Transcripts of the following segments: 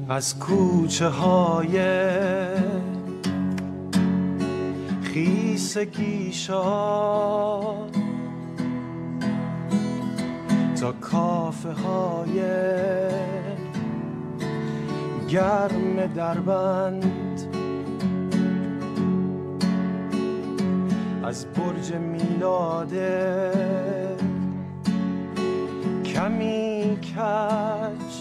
از کوچه های خیس گیشا تا کافه های گرم دربند، از برج میلاد کمی کج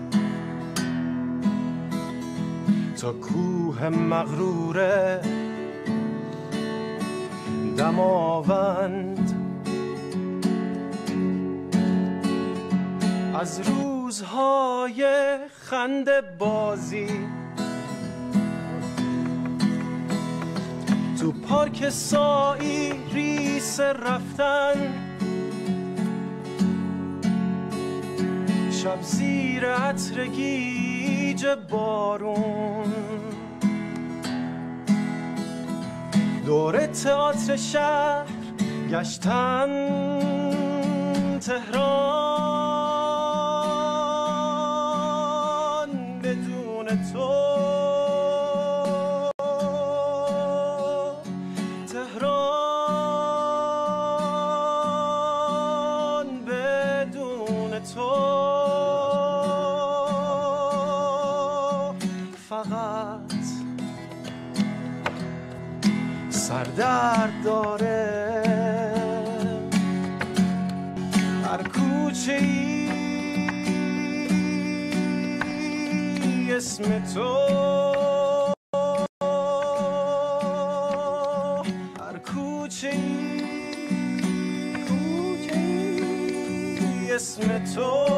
تا کوه مغرور دماوند، از روزهای خنده بازی تو پارک سایی ریس رفتن، شب زیر عطر گیج بارون، دور تئاتر شهر گشتن تهران بدون تو، تهران بدون تو، فقط سردرد داره هر کوچه ای اسم تو، هر کوچه ای اسم تو.